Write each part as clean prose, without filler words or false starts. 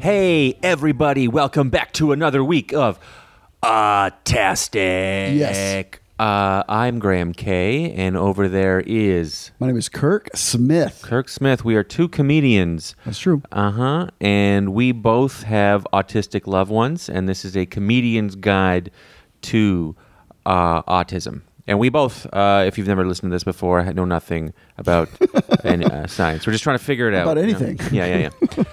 Hey, everybody, welcome back to another week of Autastic. Yes. I'm Graham K, and over there is... My name is Kirk Smith. Kirk Smith. We are two comedians. That's true. And we both have autistic loved ones, and this is a comedian's guide to autism. And we both, if you've never listened to this before, know nothing about science. We're just trying to figure it out. About anything. Yeah.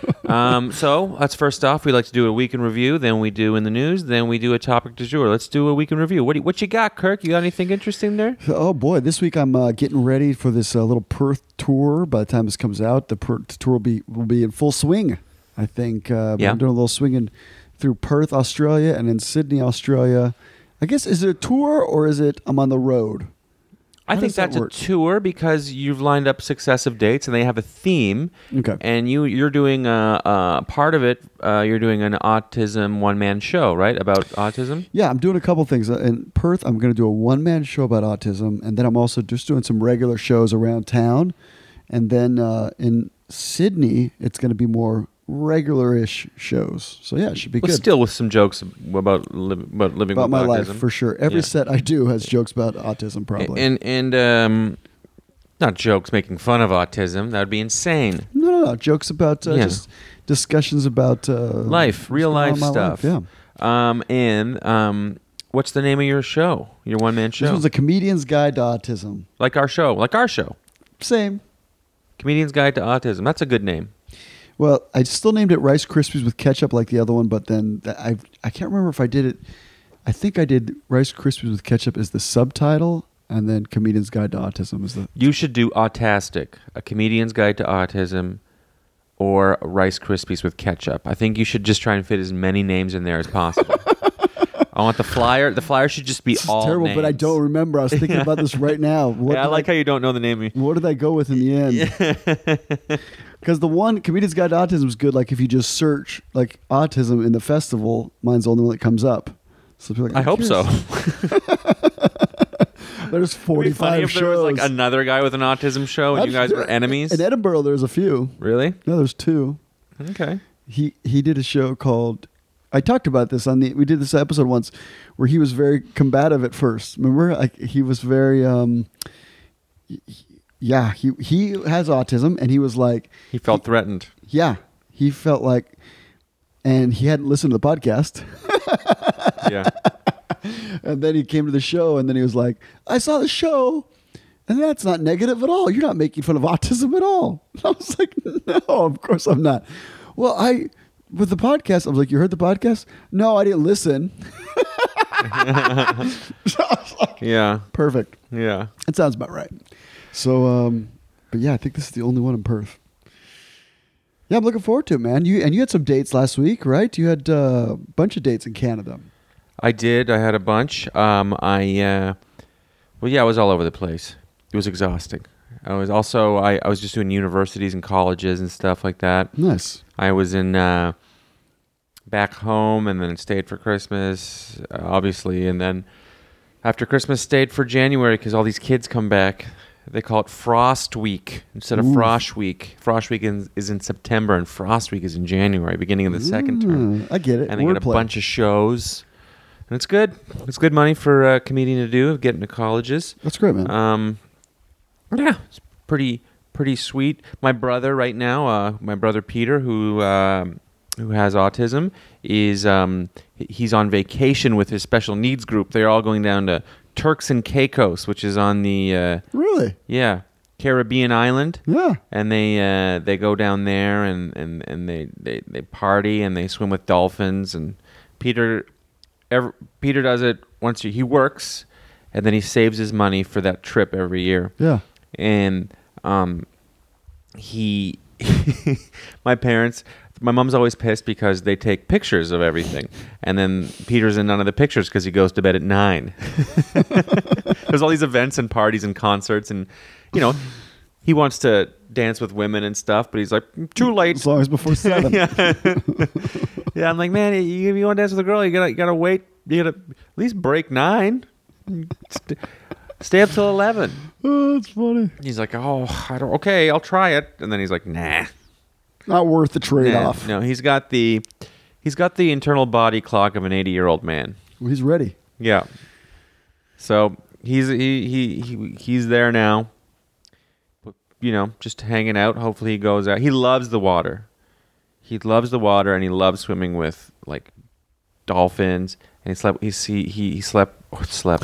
So that's first off. We like to do a week in review. Then we do in the news. Then we do a topic du jour. Let's do a week in review. What you got, Kirk? You got anything interesting there? Oh, boy. This week I'm getting ready for this little Perth tour. By the time this comes out, the Perth tour will be in full swing, I think. I'm doing a little swinging through Perth, Australia, and in Sydney, Australia. I guess, is it a tour or is it I'm on the road? I think that's a tour because you've lined up successive dates and they have a theme. Okay. And you're doing part of it. You're doing an autism one-man show, right? About autism. Yeah, I'm doing a couple things. In Perth, I'm going to do a one-man show about autism, and then I'm also just doing some regular shows around town. And then in Sydney, it's going to be more regular-ish shows. So yeah, it should be good. Still with some jokes about living about with my autism. life, for sure. Every set I do has jokes about autism, probably. And not jokes making fun of autism. That would be insane. No. Jokes about just discussions about life, real life stuff. Life, yeah. And what's the name of your show? Your one-man show? This was a Comedian's Guide to Autism. Like our show. Same. Comedian's Guide to Autism. That's a good name. Well, I still named it Rice Krispies with Ketchup like the other one, but then I can't remember if I did it. I think I did Rice Krispies with Ketchup as the subtitle, and then Comedian's Guide to Autism is the... You should do Autastic, a Comedian's Guide to Autism, or Rice Krispies with Ketchup. I think you should just try and fit as many names in there as possible. I want the flyer. The flyer should just be all terrible, names. but I don't remember. I was thinking about this right now. I like how you don't know the name. What did I go with in the end? Because the one Comedian's Guide to Autism is good. Like if you just search like autism in the festival, mine's the only one that comes up. So people are like, I hope so. There's 45 if shows. there was like another guy with an autism show and you guys were enemies. In Edinburgh, there's a few. Really? No, there's two. Okay. He did a show called... I talked about this we did this episode once where he was very combative at first. Remember? Like he was very... he has autism, and he was like... He felt threatened. Yeah. He felt like... And he hadn't listened to the podcast. Yeah. And then he came to the show, and then he was like, I saw the show, and that's not negative at all. You're not making fun of autism at all. And I was like, no, of course I'm not. Well, with the podcast, I was like, you heard the podcast? No, I didn't listen. So I was like, Yeah. perfect. Yeah. That sounds about right. So, but yeah, I think this is the only one in Perth. Yeah, I'm looking forward to it, man. You had some dates last week, right? You had a bunch of dates in Canada. I did. I had a bunch. I was all over the place. It was exhausting. I was just doing universities and colleges and stuff like that. Nice. I was in back home and then stayed for Christmas, obviously, and then after Christmas stayed for January because all these kids come back. They call it Frost Week instead of Frosh Week. Frost Week is in September and Frost Week is in January, beginning of the second term. I get it. And they get a bunch of shows. And it's good. It's good money for a comedian to do, getting to colleges. That's great, man. Yeah, it's pretty sweet. My brother right now, my brother Peter, who has autism, is he's on vacation with his special needs group. They're all going down to Turks and Caicos, which is on the really? Yeah, Caribbean island. Yeah. And they go down there and they party and they swim with dolphins. And Peter does it once he works, and then he saves his money for that trip every year. Yeah. And my mom's always pissed because they take pictures of everything, and then Peter's in none of the pictures because he goes to bed at 9. There's all these events and parties and concerts, and he wants to dance with women and stuff, but he's like, too late. As long as before 7. Yeah, I'm like, man, you want to dance with a girl, you gotta wait. You gotta at least break 9. Stay up till 11. Oh, that's funny. He's like, okay, I'll try it. And then he's like, nah. Not worth the trade-off. No, he's got the internal body clock of an 80-year-old man. Well, he's ready. Yeah. So he's there now. Just hanging out. Hopefully he goes out. He loves the water. He loves the water, and he loves swimming with like dolphins. And he slept. He slept.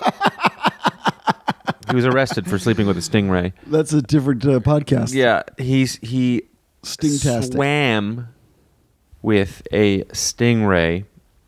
He was arrested for sleeping with a stingray. That's a different podcast. Yeah, he Stingtastic. swam with a stingray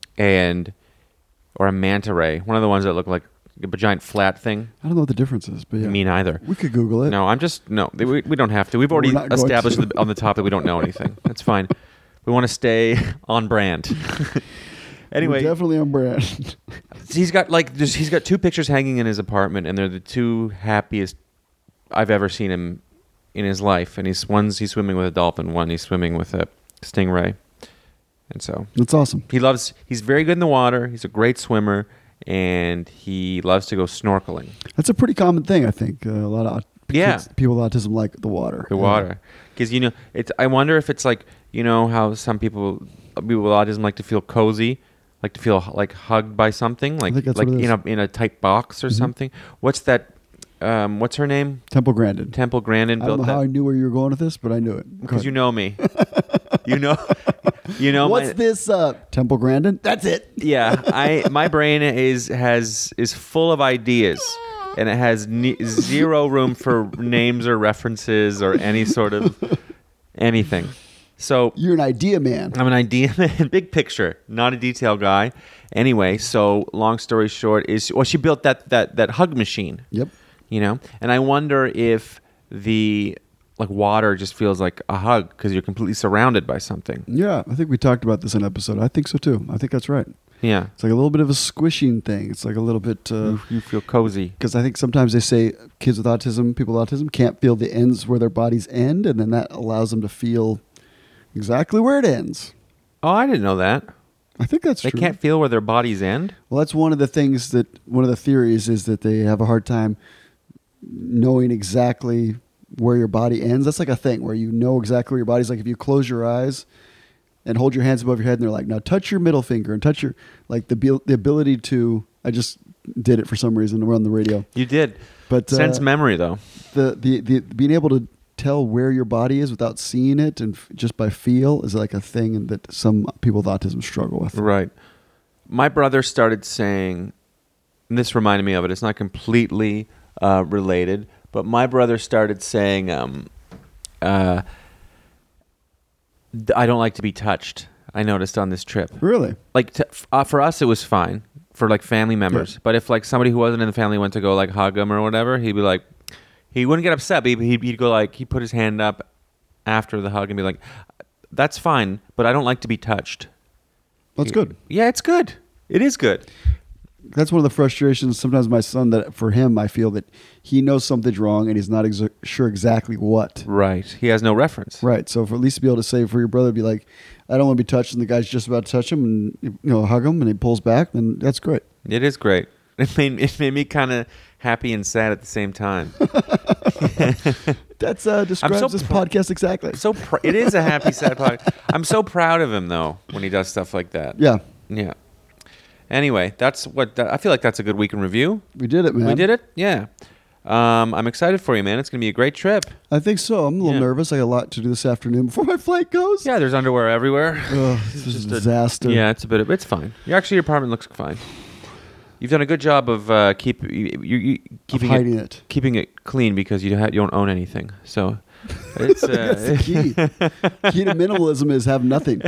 or a manta ray, one of the ones that look like a giant flat thing. I don't know what the difference is, but yeah. Me neither. We could Google it. No, we don't have to. We've already established on the top that we don't know anything. That's fine. We want to stay on brand. Anyway, we're definitely on brand. He's got 2 pictures hanging in his apartment, and they're the 2 happiest I've ever seen him in his life. And he's swimming with a dolphin, one he's swimming with a stingray. And so that's awesome. He's very good in the water. He's a great swimmer, and he loves to go snorkeling. That's a pretty common thing, I think. A lot of people with autism like the water. The water. Because, I wonder if it's like, how some people with autism like to feel cozy, like to feel like hugged by something, like in a tight box or something. What's that? What's her name? Temple Grandin. Temple Grandin. I don't know how I knew where you were going with this, but I knew it. Because you know me. you know. What's this? Temple Grandin. That's it. Yeah, my brain is full of ideas, and it has zero room for names or references or any sort of anything. So you're an idea man. I'm an idea man, big picture, not a detail guy. Anyway, so long story short she built that hug machine. Yep. And I wonder if the water just feels like a hug because you're completely surrounded by something. Yeah, I think we talked about this in an episode. I think so too. I think that's right. Yeah. It's like a little bit of a squishing thing. It's like a little bit... you feel cozy. Because I think sometimes they say kids with autism, people with autism, can't feel the ends where their bodies end, and then that allows them to feel exactly where it ends. Oh, I didn't know that. I think that's true. They can't feel where their bodies end? Well, that's one of the theories is that they have a hard time knowing exactly where your body ends. That's like a thing where you know exactly where your body's. Like if you close your eyes and hold your hands above your head and they're like, now touch your middle finger and touch your, like the ability to, I just did it for some reason. We're on the radio. You did. But sense memory though. The being able to tell where your body is without seeing it and just by feel is like a thing that some people with autism struggle with. Right. My brother started saying, and this reminded me of it, it's not completely related, but my brother started saying, I don't like to be touched. I noticed on this trip. Really? Like for us, it was fine for like family members. Yeah. But if like somebody who wasn't in the family went to go like hug him or whatever, he'd be like, he wouldn't get upset. But he'd go like, he'd put his hand up after the hug and be like, that's fine, but I don't like to be touched. That's good. Yeah, it's good. It is good. That's one of the frustrations sometimes my son, that for him, I feel that he knows something's wrong and he's not sure exactly what. Right. He has no reference. Right. So for at least to be able to say for your brother to be like, I don't want to be touched, and the guy's just about to touch him and hug him and he pulls back, then that's great. It is great. It made me kind of happy and sad at the same time. That's describes this podcast exactly. It is a happy, sad podcast. I'm so proud of him though when he does stuff like that. Yeah. Yeah. Anyway, that's what I feel like. That's a good week in review. We did it, man. We did it. Yeah. I'm excited for you, man. It's gonna be a great trip. I think so. I'm a little nervous. I got a lot to do this afternoon before my flight goes. Yeah, there's underwear everywhere. This is a disaster. It's it's fine. Your apartment looks fine. You've done a good job of keeping it clean because you don't own anything. So it's that's the key. Key to minimalism is have nothing.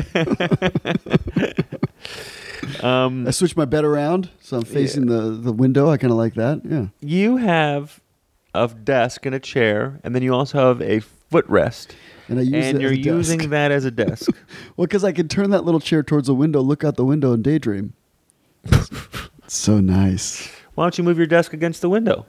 I switched my bed around, so I'm facing the window. I kind of like that. Yeah. You have a desk and a chair, and then you also have a footrest. And you're using that as a desk. Well, because I can turn that little chair towards the window, look out the window, and daydream. It's so nice. Why don't you move your desk against the window?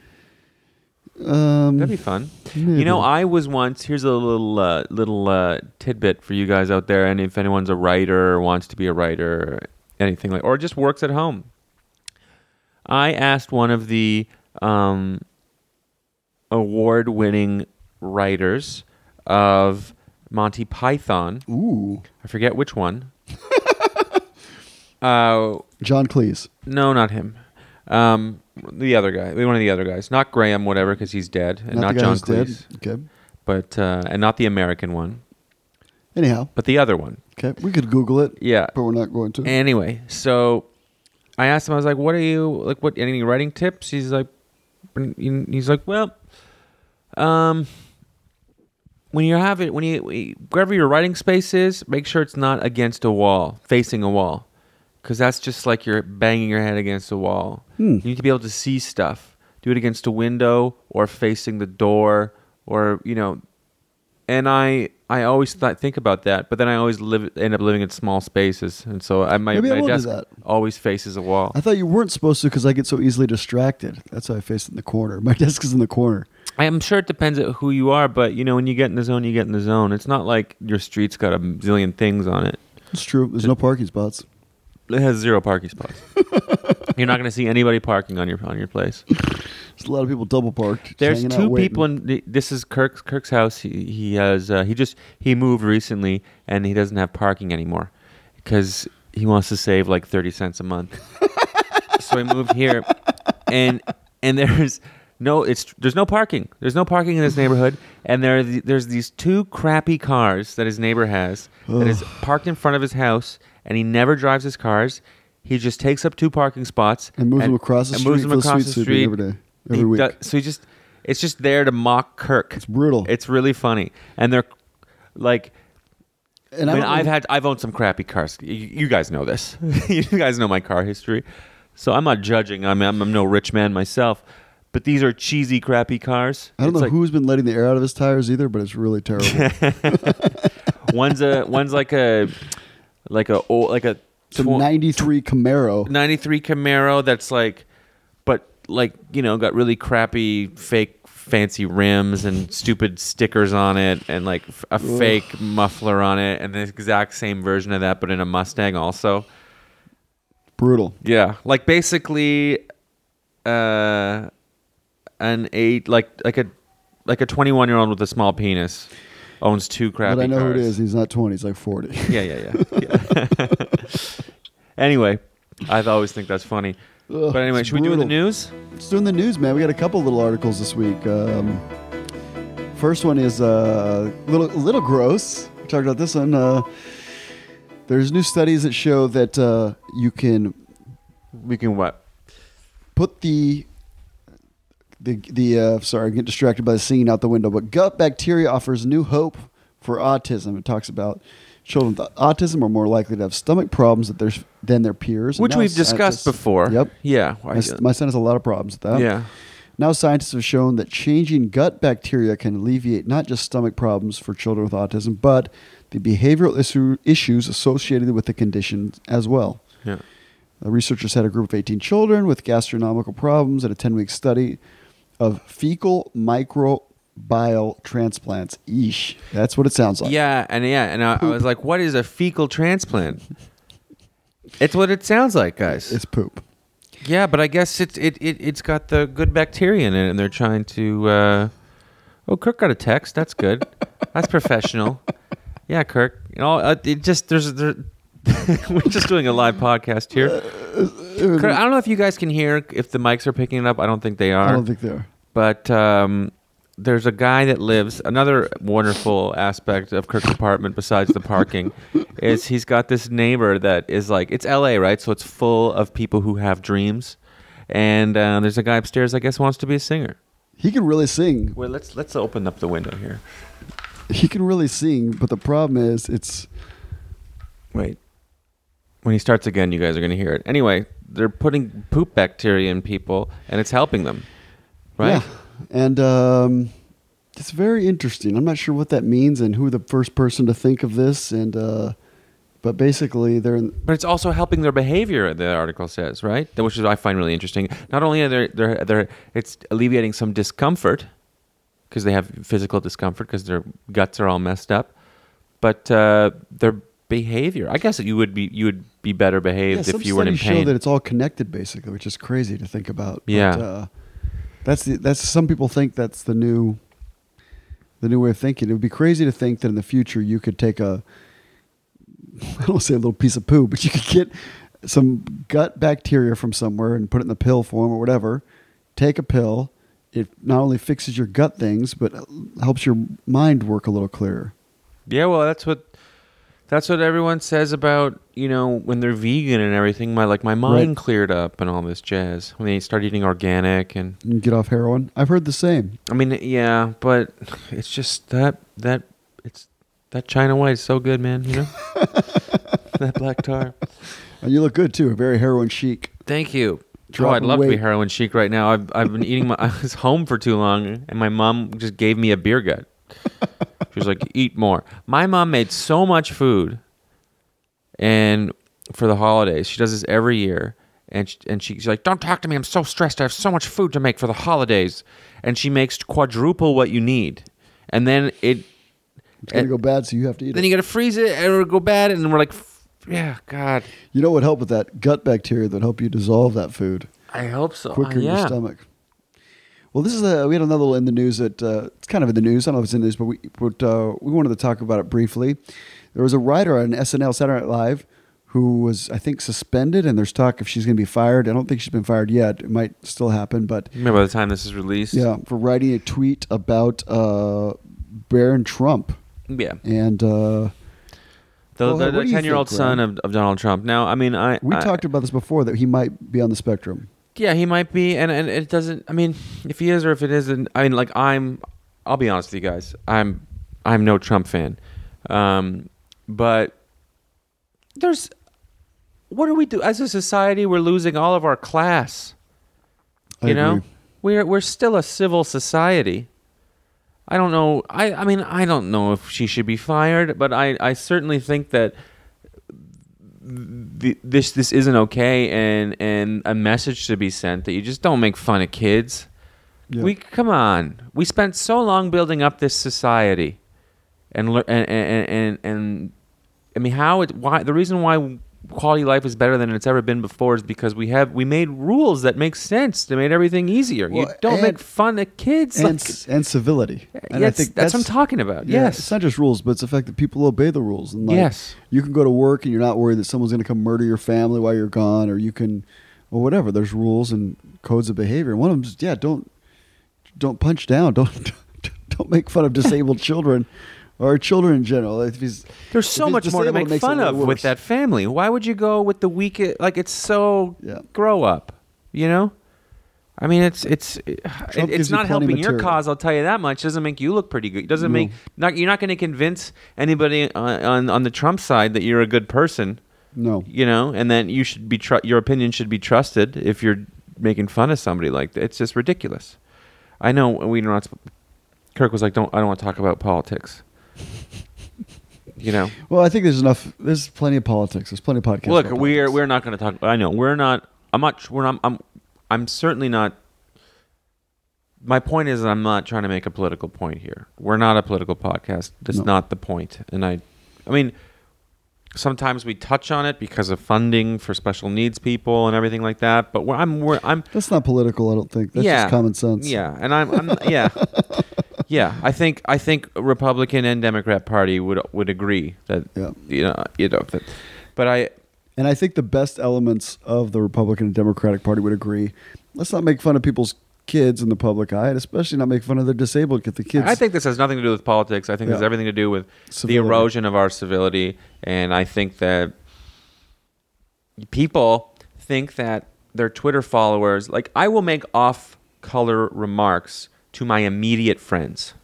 That'd be fun. Maybe. I was once. Here's a little tidbit for you guys out there, and if anyone's a writer or wants to be a writer, or anything or just works at home. I asked one of the award-winning writers of Monty Python. Ooh. I forget which one. John Cleese. No, not him. The other guy. One of the other guys. Not Graham, whatever, because he's dead. And not John Cleese. Dead? Okay. But, and not the American one. Anyhow. But the other one. Okay. We could Google it. Yeah. But we're not going to. Anyway, so I asked him, I was like, what are you, like, what, any writing tips? He's like, well, wherever your writing space is, make sure it's not against a wall, facing a wall. Because that's just like you're banging your head against a wall. You need to be able to see stuff. Do it against a window or facing the door or, and I always think about that, but then I always end up living in small spaces. And so my desk always faces a wall. I thought you weren't supposed to because I get so easily distracted. That's why I face it in the corner. My desk is in the corner. I'm sure it depends on who you are, but, when you get in the zone, you get in the zone. It's not like your street's got a zillion things on it. It's true. There's no parking spots. It has 0 parking spots. You're not going to see anybody parking on your place. There's a lot of people double parked. There's 2 people in this is Kirk's house. He moved recently and he doesn't have parking anymore because he wants to save like 30 cents a month. So he moved here, and there's no parking. There's no parking in this neighborhood, and there's these 2 crappy cars that his neighbor has that is parked in front of his house. And he never drives his cars. He just takes up 2 parking spots and moves them across the street every week. It's just there to mock Kirk. It's brutal. It's really funny, and they're like. I've owned some crappy cars. You guys know this. You guys know my car history, so I'm not judging. I'm no rich man myself, but these are cheesy, crappy cars. I don't know who's been letting the air out of his tires either, but it's really terrible. One's like a 93 Camaro. 93 Camaro that's got really crappy fake fancy rims and stupid stickers on it and like a fake muffler on it and the exact same version of that but in a Mustang also. Brutal. Yeah, like basically a 21-year-old with a small penis owns 2 crappy cars. But I know who it is. He's not 20. He's like 40. Yeah. Anyway, I always think that's funny. But anyway, should we do the news? Let's do the news, man. We got a couple little articles this week. First one is a little gross. We talked about this one. There's new studies that show that we can what? Put sorry, I get distracted by the singing out the window, but gut bacteria offers new hope for autism. It talks about children with autism are more likely to have stomach problems than their peers. Which we've discussed before. Yep. Yeah. My son has a lot of problems with that. Yeah. Now scientists have shown that changing gut bacteria can alleviate not just stomach problems for children with autism, but the behavioral issues associated with the condition as well. Yeah. The researchers had a group of 18 children with gastronomical problems at a 10-week study of fecal microbial transplants. Eesh. That's what it sounds like. Yeah, and I was like, what is a fecal transplant? It's what it sounds like, guys. It's poop. Yeah, but I guess it's got the good bacteria in it, and they're trying to... Kirk got a text. That's good. That's professional. Yeah, Kirk. We're just doing a live podcast here. Kirk, I don't know if you guys can hear if the mics are picking it up. I don't think they are. I don't think they are. But there's a guy that lives. Another wonderful aspect of Kirk's apartment, besides the parking, is he's got this neighbor that is like, it's LA, right? So it's full of people who have dreams. And there's a guy upstairs, I guess, who wants to be a singer. He can really sing. Wait, let's open up the window here. He can really sing, but the problem is Wait. When he starts again, you guys are going to hear it. Anyway, they're putting poop bacteria in people, and it's helping them, right? Yeah, and it's very interesting. I'm not sure what that means and who the first person to think of this, but basically But it's also helping their behavior, the article says, right? Which is I find really interesting. Not only are it's alleviating some discomfort because they have physical discomfort because their guts are all messed up, but their behavior. I guess that you would be better behaved if you weren't in pain. Some studies show that it's all connected, basically, which is crazy to think about. Yeah, but, that's some people think that's the new The new way of thinking. It would be crazy to think that in the future you could take I don't want to say a little piece of poo, but you could get some gut bacteria from somewhere and put it in the pill form or whatever. Take a pill. It not only fixes your gut things, but helps your mind work a little clearer. Yeah, well, that's what everyone says about, when they're vegan and everything. My mind cleared up and all this jazz when they start eating organic and get off heroin. I've heard the same. I mean, yeah, but it's just that China White is so good, man. That black tar. And you look good too. Very heroin chic. Thank you. I'd love to be heroin chic right now. I've been eating I was home for too long, and my mom just gave me a beer gut. She was like, "Eat more." My mom made so much food, and for the holidays, she does this every year. And she's like, "Don't talk to me. I'm so stressed. I have so much food to make for the holidays." And she makes quadruple what you need, and then it's gonna go bad, so you have to eat it. Then you gotta freeze it, and it'll go bad, and we're like, "Yeah, God." You know what would help with that? Gut bacteria that help you dissolve that food. I hope so. Quicker in your stomach. Well, this is we had another little in the news that it's kind of in the news. I don't know if it's in the news, but we wanted to talk about it briefly. There was a writer on SNL, Saturday Night Live, who was, I think, suspended, and there's talk if she's going to be fired. I don't think she's been fired yet. It might still happen, but maybe by the time this is released. Yeah, for writing a tweet about Barron Trump. Yeah, and the 10-year-old son of Donald Trump. Now, I mean, we talked about this before that he might be on the spectrum. Yeah, he might be, and it doesn't. I mean, if he is or if it isn't, I mean, I'll be honest with you guys. I'm no Trump fan, but what do we do as a society? We're losing all of our class. I agree. We're still a civil society. I don't know. I mean, I don't know if she should be fired, but I certainly think that this isn't okay, and a message should be sent that you just don't make fun of kids. Yeah. Come on. We spent so long building up this society, and I mean, why the reason why quality of life is better than it's ever been before is because we made rules that make sense to make everything easier. Well, you don't make fun of kids and civility. And I think that's what I'm talking about. Yeah, yes, it's not just rules, but it's the fact that people obey the rules. And yes, you can go to work and you're not worried that someone's going to come murder your family while you're gone, or you can, or whatever. There's rules and codes of behavior. One of them is don't punch down. Don't make fun of disabled children. Or children in general. There's so much more to make fun of with that family. Why would you go with the weak? Like, it's so grow up, I mean, it's not helping your cause. I'll tell you that much. It doesn't make you look pretty good. It doesn't you're not going to convince anybody on the Trump side that you're a good person. No, and then you should be your opinion should be trusted if you're making fun of somebody like that. It's just ridiculous. I know Kirk was like, I don't want to talk about politics. Well, I think there's plenty of politics. There's plenty of podcasts. Look, we're not going to talk. I know we're not. I'm certainly not. My point is, I'm not trying to make a political point here. We're not a political podcast. That's not the point. And I mean, sometimes we touch on it because of funding for special needs people and everything like that. But I'm. That's not political. I don't think. That's just common sense. Yeah, and I'm yeah. Yeah, I think Republican and Democrat Party would agree that but I think the best elements of the Republican and Democratic Party would agree. Let's not make fun of people's kids in the public eye, and especially not make fun of their disabled kids. I think this has nothing to do with politics. I think this has everything to do with civility. The erosion of our civility, and I think that people think that their Twitter followers, like, I will make off-color remarks to my immediate friends,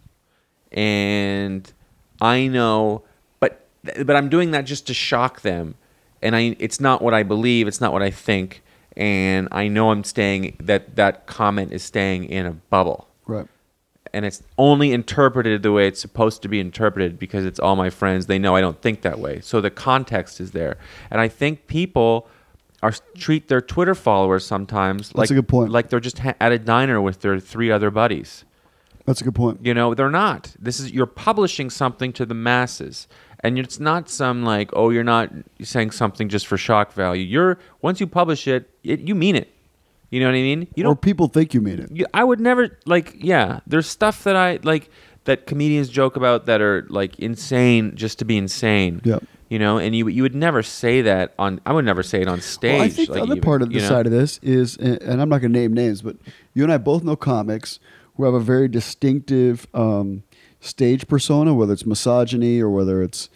and I know, but I'm doing that just to shock them, and it's not what I believe, it's not what I think, and I know that comment is staying in a bubble, right? And it's only interpreted the way it's supposed to be interpreted because it's all my friends. They know I don't think that way, so the context is there, and I think people treat their Twitter followers sometimes That's a good point. Like they're just at a diner with their 3 other buddies. That's a good point. They're not. You're publishing something to the masses, and it's not some like, oh, you're not saying something just for shock value. Once you publish it, you mean it. You know what I mean? Or people think you mean it. I would never there's stuff that I like. that comedians joke about that are like insane just to be insane. Yeah. You know, and you would never say that on. I would never say it on stage. Well, I think like the other even, part of the side of this is, and I'm not going to name names, but you and I both know comics who have a very distinctive stage persona, whether it's misogyny or whether it's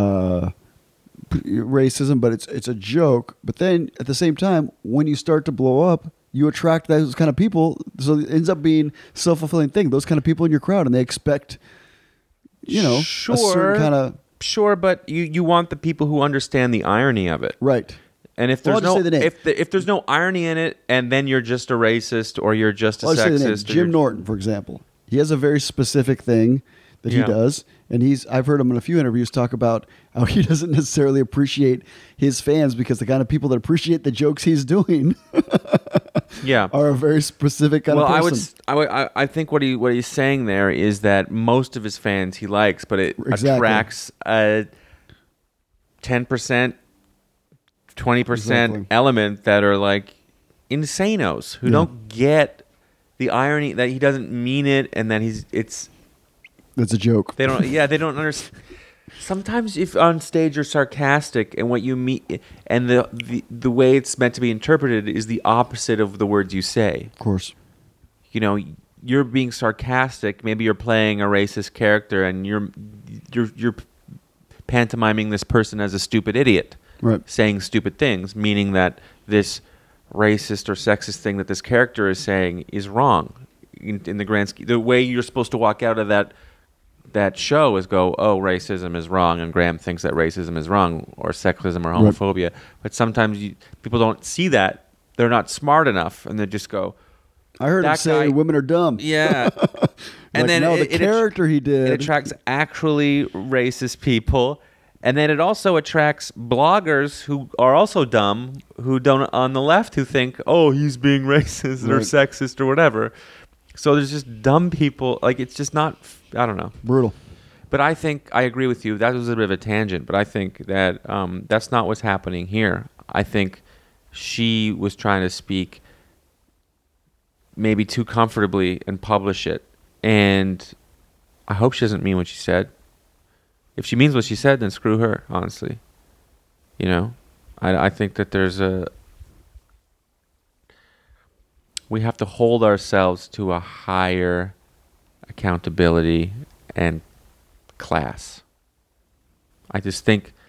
racism, but it's a joke. But then at the same time, when you start to blow up, you attract those kind of people. So it ends up being a self-fulfilling thing. Those kind of people in your crowd, and they expect, a certain kind of... Sure, but you want the people who understand the irony of it. Right. And if there's if there's no irony in it, and then you're just a racist or you're just a sexist. Jim Norton, for example, he has a very specific thing that he does, and I've heard him in a few interviews talk about how he doesn't necessarily appreciate his fans because the kind of people that appreciate the jokes he's doing are a very specific kind of person. I think what he's saying there is that most of his fans he likes, but it attracts a 10%, 20% element that are like insanos who don't get the irony, that he doesn't mean it, and that it's a joke. They don't understand. Sometimes if on stage you're sarcastic and what you mean and the way it's meant to be interpreted is the opposite of the words you say. Of course. You know, you're being sarcastic, maybe you're playing a racist character and you're pantomiming this person as a stupid idiot. Right. Saying stupid things, meaning that this racist or sexist thing that this character is saying is wrong in the grand scheme. The way you're supposed to walk out of that show is go, oh, racism is wrong, and Graham thinks that racism is wrong, or sexism or homophobia. Right. But sometimes people don't see that. They're not smart enough, and they just go, I heard him say women are dumb. Yeah. And then the character he did. It attracts actually racist people. And then it also attracts bloggers who are also dumb, who don't on the left, who think, oh, he's being racist or sexist or whatever. So there's just dumb people. Like, it's just not, I don't know. Brutal. But I think, I agree with you. That was a bit of a tangent, but I think that that's not what's happening here. I think she was trying to speak maybe too comfortably and publish it. And I hope she doesn't mean what she said. If she means what she said, then screw her, honestly. You know? I think that we have to hold ourselves to a higher accountability and class. I just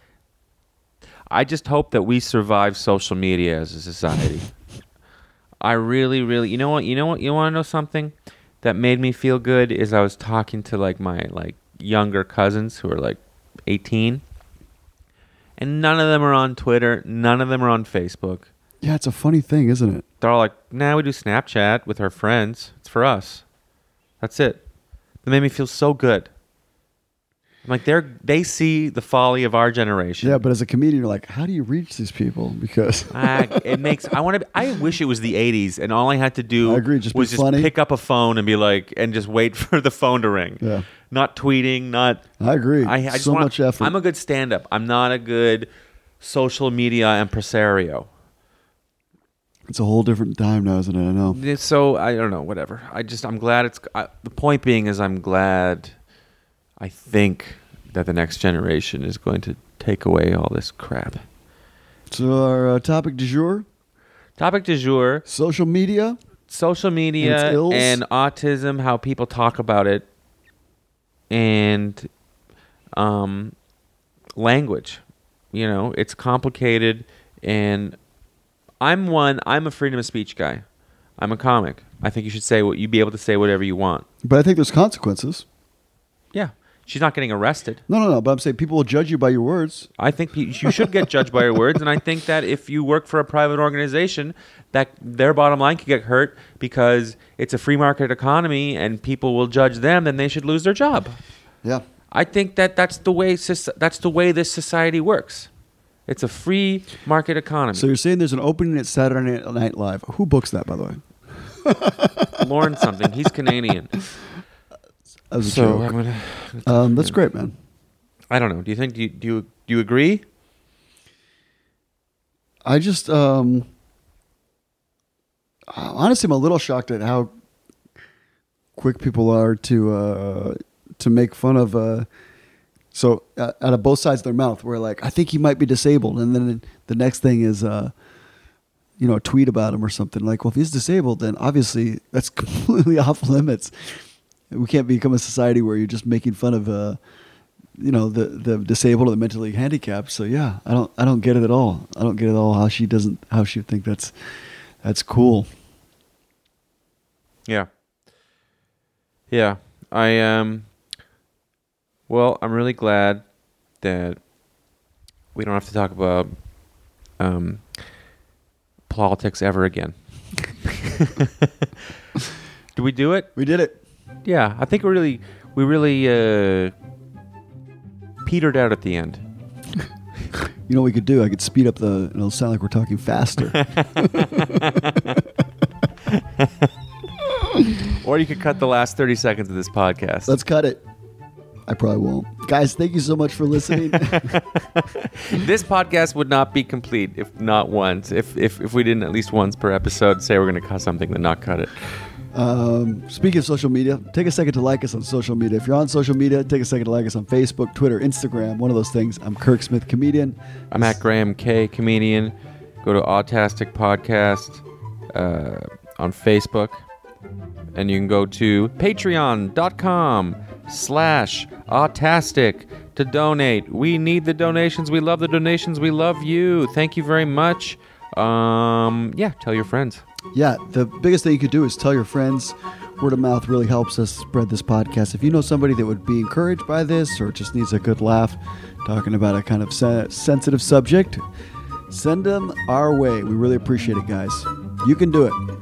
hope that we survive social media as a society. I really, really, you want to know something that made me feel good is I was talking to my younger cousins who are 18, and none of them are on Twitter, none of them are on Facebook. Yeah, it's a funny thing, isn't it? They're all like, nah, we do Snapchat with our friends. It's for us. That's it. It made me feel so good. I'm like, they see the folly of our generation. Yeah, but as a comedian, you're like, how do you reach these people? Because I wish it was the 80s, and all I had to do was just pick up a phone and be like, and just wait for the phone to ring. Yeah. Not tweeting, not. I agree. I just much effort. I'm a good stand-up. I'm not a good social media impresario. It's a whole different time now, isn't it? I know. So I don't know. Whatever. I'm glad the point being is I'm glad. I think that the next generation is going to take away all this crap. So our topic du jour? Topic du jour. Social media and autism, how people talk about it, and language. You know, it's complicated, and I'm a freedom of speech guy. I'm a comic. I think you should be able to say whatever you want. But I think there's consequences. Yeah. She's not getting arrested. No. But I'm saying people will judge you by your words. I think you should get judged by your words. And I think that if you work for a private organization, that their bottom line could get hurt because it's a free market economy and people will judge them, then they should lose their job. Yeah. I think that's the way this society works. It's a free market economy. So you're saying there's an opening at Saturday Night Live. Who books that, by the way? Lauren something. He's Canadian. So I'm gonna that's great, man. I don't know. Do you think? Do you agree? I just honestly, I'm a little shocked at how quick people are to to make fun of. So out of both sides of their mouth, we're like, I think he might be disabled, and then the next thing is, a tweet about him or something. Like, well, if he's disabled, then obviously that's completely off limits. We can't become a society where you're just making fun of, the disabled or the mentally handicapped. So yeah, I don't get it at all. I don't get at all how she would think that's cool. Yeah. Yeah. Well, I'm really glad that we don't have to talk about politics ever again. Did we do it? We did it. Yeah, I think we really petered out at the end. You know what we could do? I could speed up it'll sound like we're talking faster. Or you could cut the last 30 seconds of this podcast. Let's cut it. I probably won't. Guys, thank you so much for listening. This podcast would not be complete if not once. If we didn't at least once per episode say we're going to cut something, then not cut it. Speaking of social media, take a second to like us on social media. If you're on social media, take a second to like us on Facebook, Twitter, Instagram, one of those things. I'm Kirk Smith, comedian. I'm at Graham K, comedian. Go to Autastic Podcast on Facebook. And you can go to patreon.com/Autastic to donate. We need the donations. We love the donations. We love you. Thank you very much. Tell your friends. Yeah, the biggest thing you could do is tell your friends. Word of mouth really helps us spread this podcast. If you know somebody that would be encouraged by this or just needs a good laugh talking about a kind of sensitive subject, send them our way. We really appreciate it, guys. You can do it.